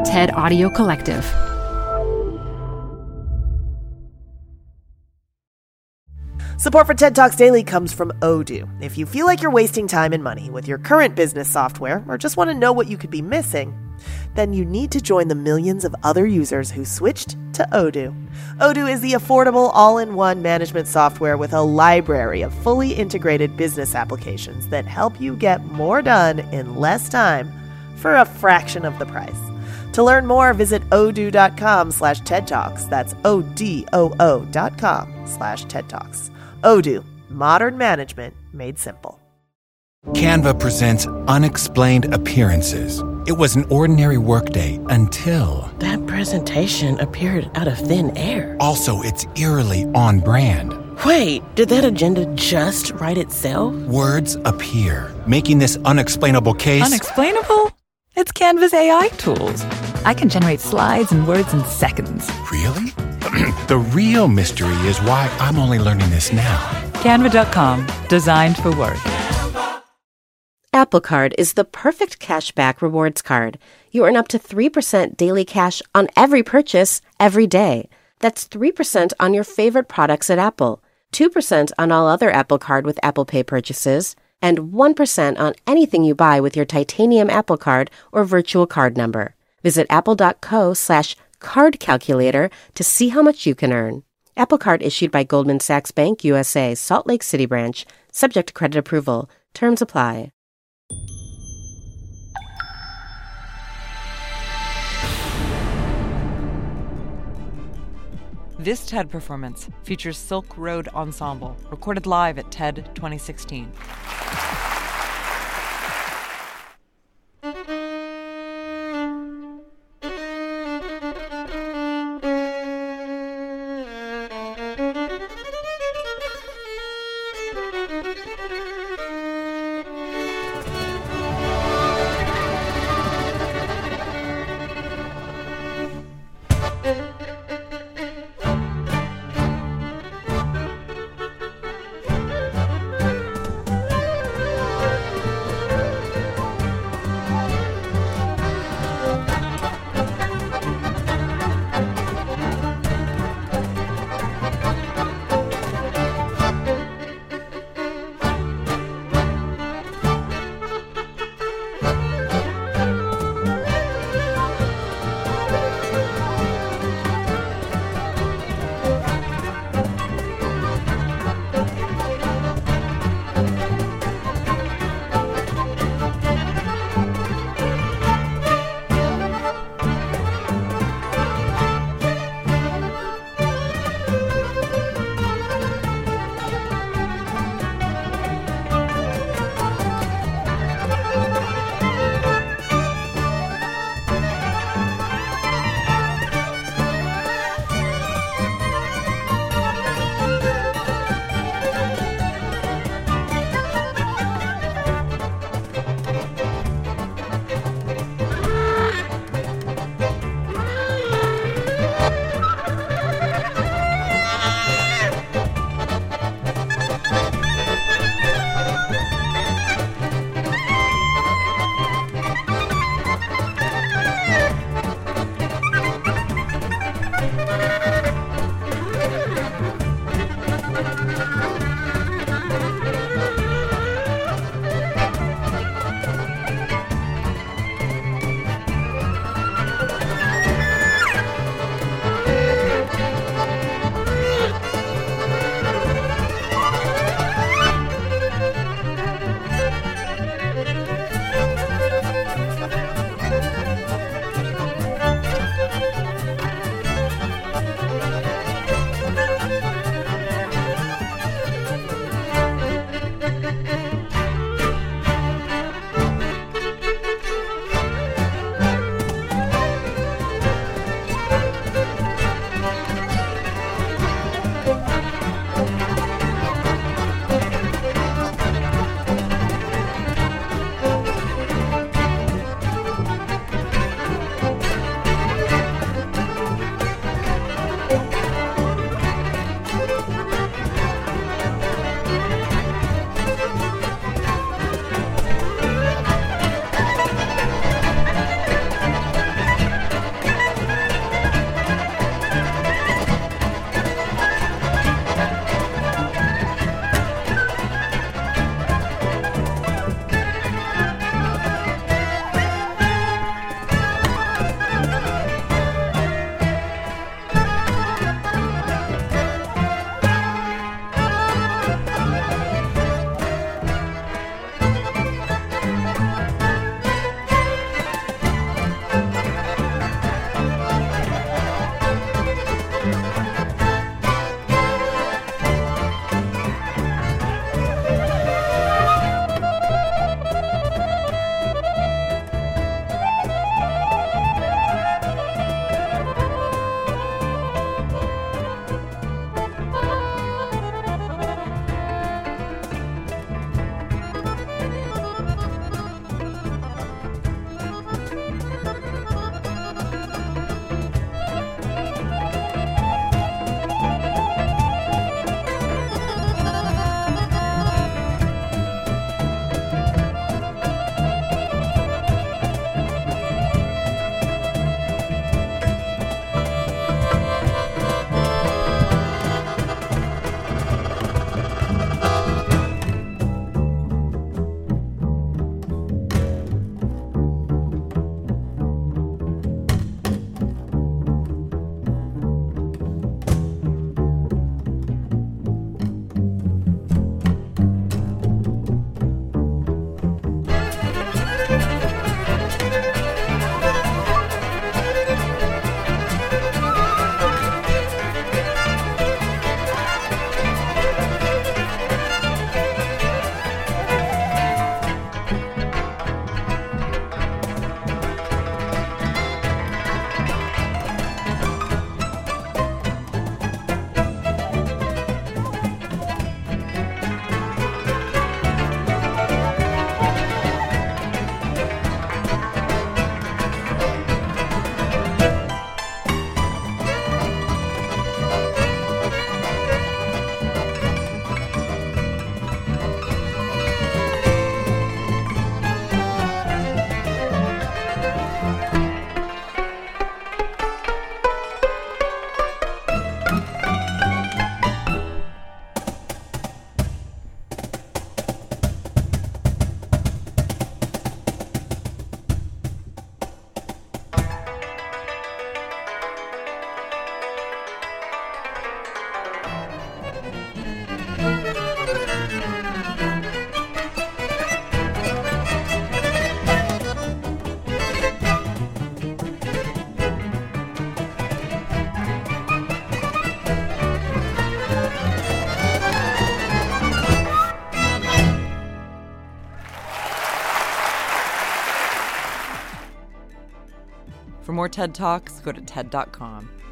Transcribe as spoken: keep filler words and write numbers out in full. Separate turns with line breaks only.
TED Audio Collective.
Support for TED Talks Daily comes from Odoo. If you feel like you're wasting time and money with your current business software or just want to know what you could be missing, then you need to join the millions of other users who switched to Odoo. Odoo is the affordable all-in-one management software with a library of fully integrated business applications that help you get more done in less time for a fraction of the price. To learn more, visit odoo.com slash TED Talks. That's O-D-O-O dot com slash TED Talks. Odoo, modern management made simple.
Canva presents Unexplained Appearances. It was an ordinary workday until...
That presentation appeared out of thin air.
Also, it's eerily on brand.
Wait, did that agenda just write itself?
Words appear, making this unexplainable case...
Unexplainable? It's Canva's A I tools. I can generate slides and words in seconds.
Really? The real mystery is why I'm only learning this now.
Canva dot com, designed for work.
Apple Card is the perfect cashback rewards card. You earn up to three percent daily cash on every purchase, every day. That's three percent on your favorite products at Apple, two percent on all other Apple Card with Apple Pay purchases, and one percent on anything you buy with your titanium Apple Card or virtual card number. Visit apple.co slash card calculator to see how much you can earn. Apple Card issued by Goldman Sachs Bank U S A, Salt Lake City branch, subject to credit approval. Terms apply.
This TED performance features Silk Road Ensemble, recorded live at TED twenty sixteen. For more TED Talks, go to T E D dot com.